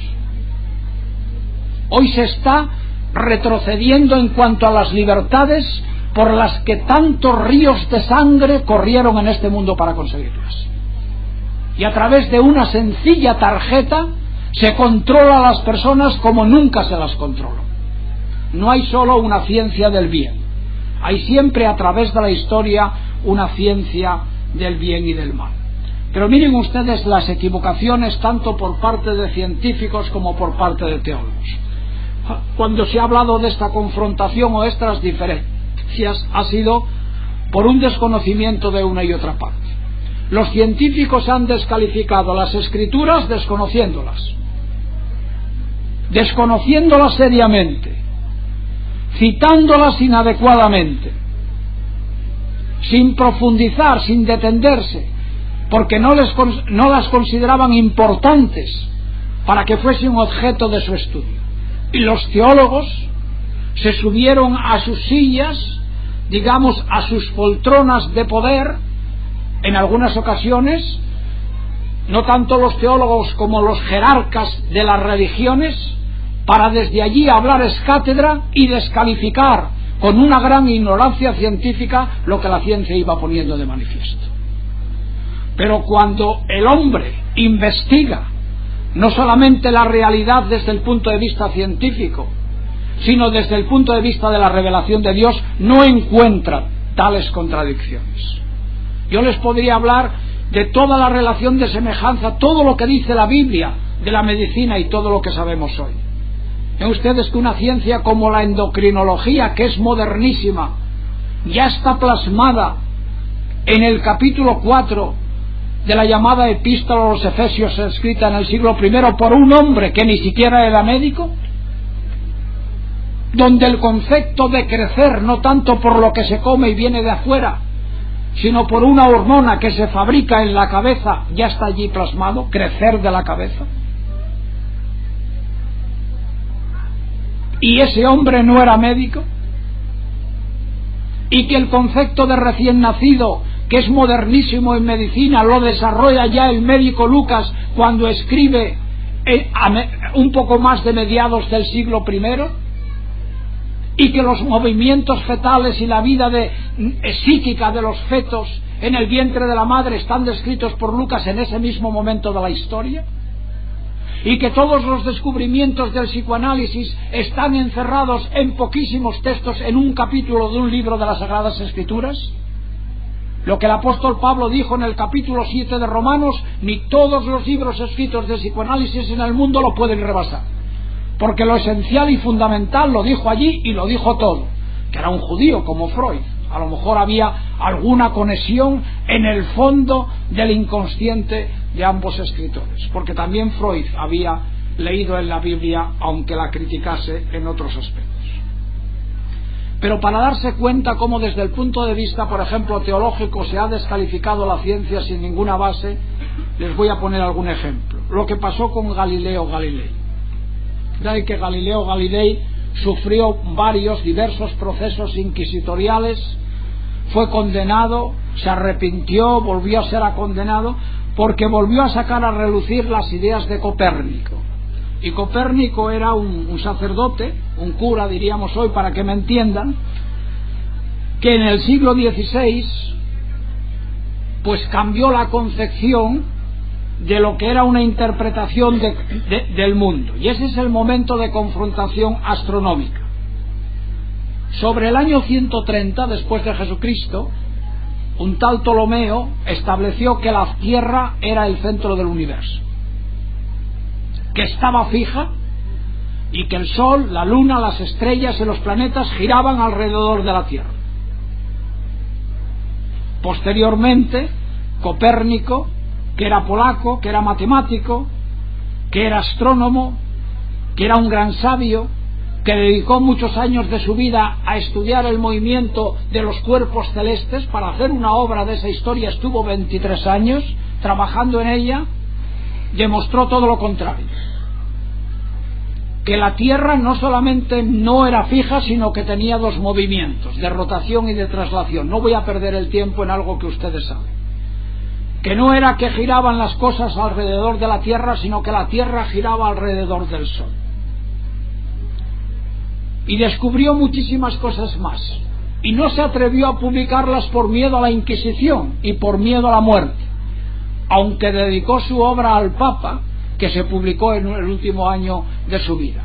Hoy se está retrocediendo en cuanto a las libertades por las que tantos ríos de sangre corrieron en este mundo para conseguirlas. Y a través de una sencilla tarjeta se controla a las personas como nunca se las controló. No hay solo una ciencia del bien, hay siempre a través de la historia una ciencia del bien y del mal. Pero miren ustedes las equivocaciones tanto por parte de científicos como por parte de teólogos. Cuando se ha hablado de esta confrontación o estas diferencias, ha sido por un desconocimiento de una y otra parte. Los científicos han descalificado las escrituras desconociéndolas seriamente, citándolas inadecuadamente, sin profundizar, sin detenerse porque no las consideraban importantes para que fuese un objeto de su estudio. Y los teólogos se subieron a sus sillas, digamos, a sus poltronas de poder, en algunas ocasiones, no tanto los teólogos como los jerarcas de las religiones, para desde allí hablar es cátedra y descalificar con una gran ignorancia científica lo que la ciencia iba poniendo de manifiesto. Pero cuando el hombre investiga no solamente la realidad desde el punto de vista científico, sino desde el punto de vista de la revelación de Dios, no encuentra tales contradicciones. Yo les podría hablar de toda la relación de semejanza, todo lo que dice la Biblia de la medicina y todo lo que sabemos hoy. Ven ustedes que una ciencia como la endocrinología, que es modernísima, ya está plasmada en el capítulo 4 de la llamada Epístola a los Efesios, escrita en el siglo I por un hombre que ni siquiera era médico, donde el concepto de crecer, no tanto por lo que se come y viene de afuera, sino por una hormona que se fabrica en la cabeza, ya está allí plasmado, crecer de la cabeza. Y ese hombre no era médico, y que el concepto de recién nacido, que es modernísimo en medicina, lo desarrolla ya el médico Lucas cuando escribe un poco más de mediados del siglo I, y que los movimientos fetales y la vida psíquica de los fetos en el vientre de la madre están descritos por Lucas en ese mismo momento de la historia, y que todos los descubrimientos del psicoanálisis están encerrados en poquísimos textos en un capítulo de un libro de las Sagradas Escrituras. Lo que el apóstol Pablo dijo en el capítulo 7 de Romanos, ni todos los libros escritos de psicoanálisis en el mundo lo pueden rebasar, porque lo esencial y fundamental lo dijo allí y lo dijo todo, que era un judío como Freud. A lo mejor había alguna conexión en el fondo del inconsciente de ambos escritores, porque también Freud había leído en la Biblia, aunque la criticase en otros aspectos. Pero para darse cuenta cómo desde el punto de vista, por ejemplo, teológico, se ha descalificado la ciencia sin ninguna base, les voy a poner algún ejemplo. Lo que pasó con Galileo Galilei. De que Galileo Galilei sufrió diversos procesos inquisitoriales, fue condenado, se arrepintió, volvió a ser condenado, porque volvió a sacar a relucir las ideas de Copérnico. Y Copérnico era un sacerdote, un cura diríamos hoy para que me entiendan, que en el siglo XVI pues cambió la concepción de lo que era una interpretación del mundo, y ese es el momento de confrontación astronómica. Sobre el año 130 después de Jesucristo, un tal Ptolomeo estableció que la Tierra era el centro del universo, que estaba fija y que el Sol, la Luna, las estrellas y los planetas giraban alrededor de la Tierra. Posteriormente, Copérnico, que era polaco, que era matemático, que era astrónomo, que era un gran sabio, que dedicó muchos años de su vida a estudiar el movimiento de los cuerpos celestes. Para hacer una obra de esa historia estuvo 23 años trabajando en ella. Demostró todo lo contrario, que la Tierra no solamente no era fija, sino que tenía dos movimientos, de rotación y de traslación. No voy a perder el tiempo en algo que ustedes saben. Que no era que giraban las cosas alrededor de la Tierra, sino que la Tierra giraba alrededor del Sol. Y descubrió muchísimas cosas más, y no se atrevió a publicarlas por miedo a la Inquisición y por miedo a la muerte, aunque dedicó su obra al Papa, que se publicó en el último año de su vida.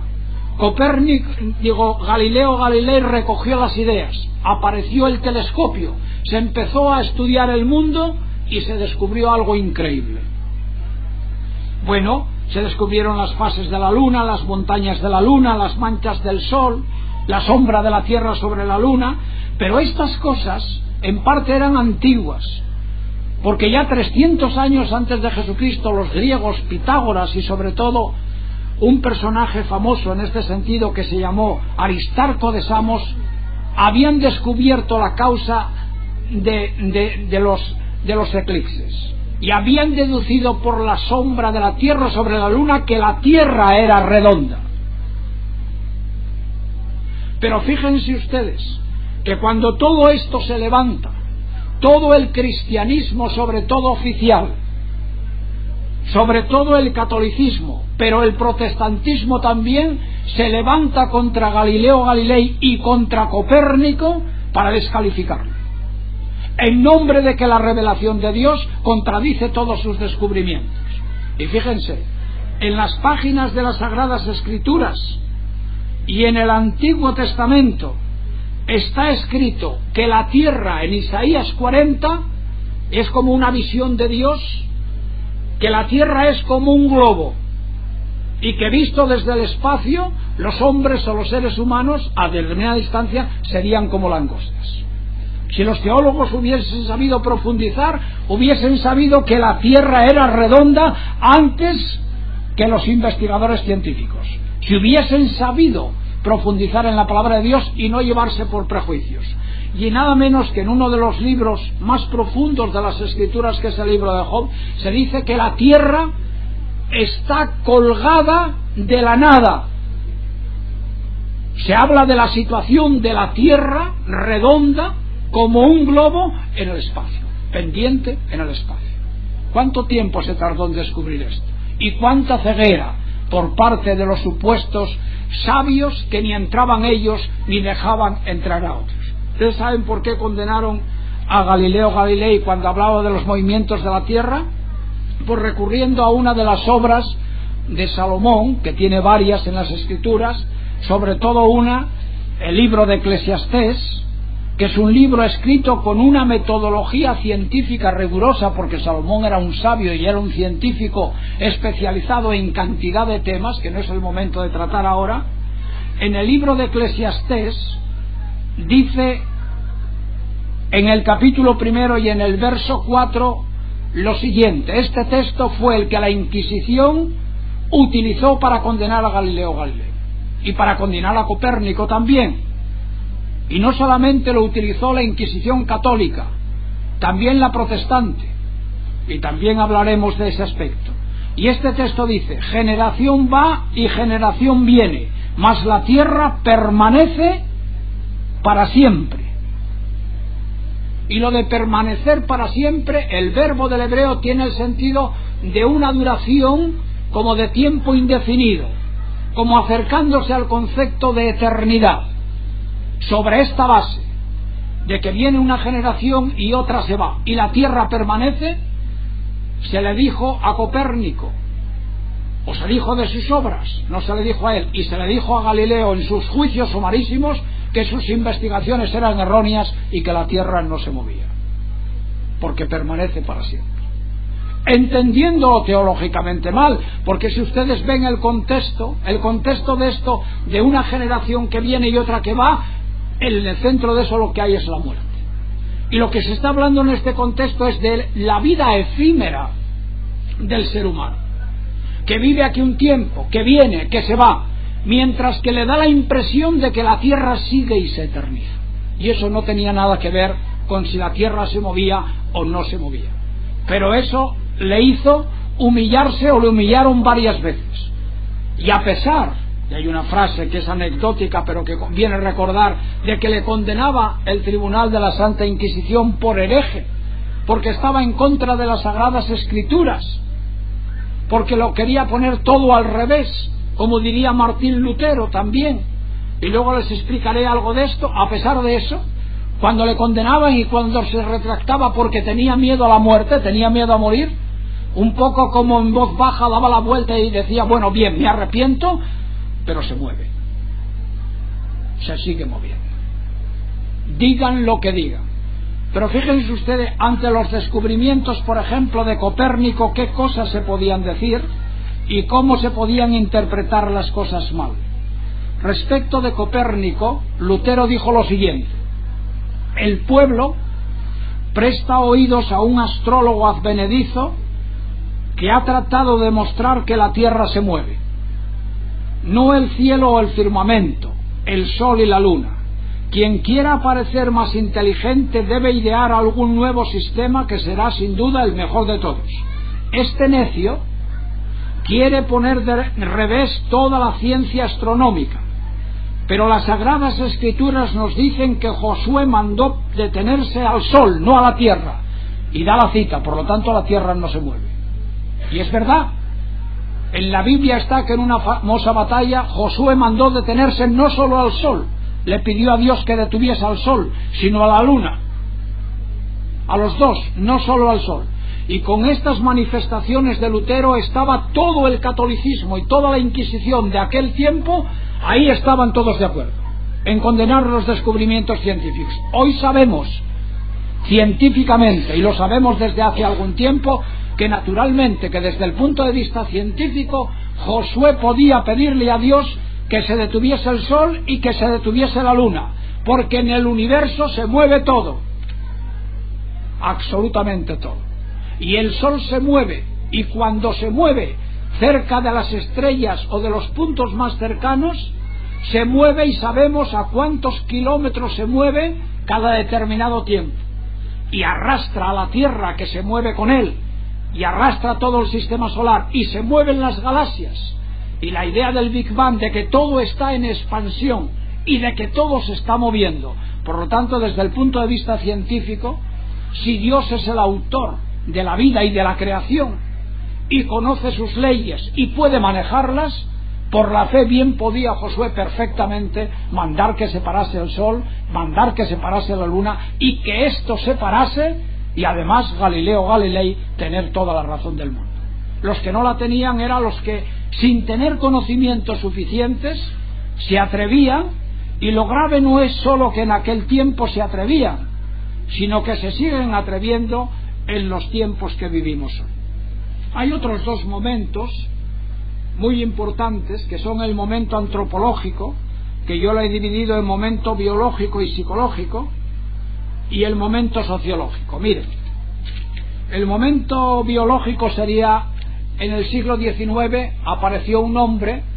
Galileo Galilei recogió las ideas, apareció el telescopio, se empezó a estudiar el mundo y se descubrió algo increíble. Bueno, se descubrieron las fases de la Luna, las montañas de la Luna, las manchas del Sol, la sombra de la Tierra sobre la Luna, pero estas cosas en parte eran antiguas, porque ya 300 años antes de Jesucristo los griegos, Pitágoras y sobre todo un personaje famoso en este sentido que se llamó Aristarco de Samos, habían descubierto la causa de los eclipses. y habían deducido por la sombra de la tierra sobre la luna que la tierra era redonda. Pero fíjense ustedes que cuando todo esto se levanta, todo el cristianismo, sobre todo oficial, sobre todo el catolicismo, pero el protestantismo también, se levanta contra Galileo Galilei y contra Copérnico para descalificarlo, en nombre de que la revelación de Dios contradice todos sus descubrimientos. Y fíjense, en las páginas de las Sagradas Escrituras y en el Antiguo Testamento está escrito que la tierra, en Isaías 40, es como una visión de Dios, que la tierra es como un globo y que visto desde el espacio los hombres o los seres humanos a determinada distancia serían como langostas. Si los teólogos hubiesen sabido profundizar, hubiesen sabido que la tierra era redonda antes que los investigadores científicos. Si hubiesen sabido profundizar en la palabra de Dios y no llevarse por prejuicios. Y nada menos que en uno de los libros más profundos de las Escrituras, que es el libro de Job, se dice que la tierra está colgada de la nada. Se habla de la situación de la tierra redonda como un globo en el espacio, pendiente en el espacio. ¿Cuánto tiempo se tardó en descubrir esto? ¿Y cuánta ceguera por parte de los supuestos sabios que ni entraban ellos ni dejaban entrar a otros? ¿Ustedes saben por qué condenaron a Galileo Galilei cuando hablaba de los movimientos de la tierra? Pues recurriendo a una de las obras de Salomón, que tiene varias en las Escrituras, sobre todo una, el libro de Eclesiastés, que es un libro escrito con una metodología científica rigurosa, porque Salomón era un sabio y era un científico especializado en cantidad de temas, que no es el momento de tratar ahora. En el libro de Eclesiastés dice, en el capítulo 1 y en el verso 4, lo siguiente: este texto fue el que la Inquisición utilizó para condenar a Galileo Galilei y para condenar a Copérnico también. Y no solamente lo utilizó la Inquisición católica, también la protestante, y también hablaremos de ese aspecto. Y este texto dice: generación va y generación viene, mas la tierra permanece para siempre. Y lo de permanecer para siempre, el verbo del hebreo tiene el sentido de una duración como de tiempo indefinido, como acercándose al concepto de eternidad. Sobre esta base de que viene una generación y otra se va y la tierra permanece, se le dijo a Copérnico, o se dijo de sus obras, no se le dijo a él, y se le dijo a Galileo en sus juicios sumarísimos, que sus investigaciones eran erróneas y que la tierra no se movía, porque permanece para siempre. Entendiéndolo teológicamente mal, porque si ustedes ven el contexto de esto, de una generación que viene y otra que va, en el centro de eso lo que hay es la muerte. Y lo que se está hablando en este contexto es de la vida efímera del ser humano, que vive aquí un tiempo, que viene, que se va, mientras que le da la impresión de que la tierra sigue y se eterniza. Y eso no tenía nada que ver con si la tierra se movía o no se movía. Pero eso le hizo humillarse, o le humillaron varias veces. Y a pesar, y hay una frase que es anecdótica pero que conviene recordar, de que le condenaba el tribunal de la Santa Inquisición por hereje, porque estaba en contra de las Sagradas Escrituras, porque lo quería poner todo al revés, como diría Martín Lutero también, y luego les explicaré algo de esto. A pesar de eso, cuando le condenaban y cuando se retractaba porque tenía miedo a la muerte, tenía miedo a morir, un poco como en voz baja daba la vuelta y decía: bueno, bien, me arrepiento, pero se mueve, se sigue moviendo, digan lo que digan. Pero fíjense ustedes, ante los descubrimientos, por ejemplo, de Copérnico, qué cosas se podían decir y cómo se podían interpretar las cosas mal. Respecto de Copérnico, Lutero dijo lo siguiente: el pueblo presta oídos a un astrólogo advenedizo que ha tratado de mostrar que la tierra se mueve, no el cielo o el firmamento, el sol y la luna, Quien quiera parecer más inteligente debe idear algún nuevo sistema que será sin duda el mejor de todos. Este necio quiere poner de revés toda la ciencia astronómica, pero las Sagradas Escrituras nos dicen que Josué mandó detenerse al sol, no a la tierra, y da la cita, por lo tanto la tierra no se mueve. Y es verdad, en la Biblia está que en una famosa batalla Josué mandó detenerse no solo al sol, le pidió a Dios que detuviese al sol, sino a la luna, a los dos, no solo al sol. Y con estas manifestaciones de Lutero estaba todo el catolicismo y toda la Inquisición de aquel tiempo, ahí estaban todos de acuerdo en condenar los descubrimientos científicos. Hoy sabemos científicamente, y lo sabemos desde hace algún tiempo, que naturalmente, que desde el punto de vista científico, Josué podía pedirle a Dios que se detuviese el sol y que se detuviese la luna, porque en el universo se mueve todo, absolutamente todo, y el sol se mueve, y cuando se mueve cerca de las estrellas o de los puntos más cercanos, se mueve y sabemos a cuántos kilómetros se mueve cada determinado tiempo, y arrastra a la Tierra, que se mueve con él, y arrastra todo el sistema solar, y se mueven las galaxias. Y la idea del Big Bang, de que todo está en expansión y de que todo se está moviendo. Por lo tanto, desde el punto de vista científico, si Dios es el autor de la vida y de la creación y conoce sus leyes y puede manejarlas, por la fe bien podía Josué perfectamente mandar que se parase el sol, mandar que se parase la luna y que esto se parase, y además Galileo Galilei tener toda la razón del mundo. Los que no la tenían eran los que, sin tener conocimientos suficientes, se atrevían, y lo grave no es solo que en aquel tiempo se atrevían, sino que se siguen atreviendo en los tiempos que vivimos hoy. Hay otros dos momentos muy importantes, que son el momento antropológico, que yo lo he dividido en momento biológico y psicológico, y el momento sociológico. Miren, el momento biológico sería: en el siglo XIX apareció un hombre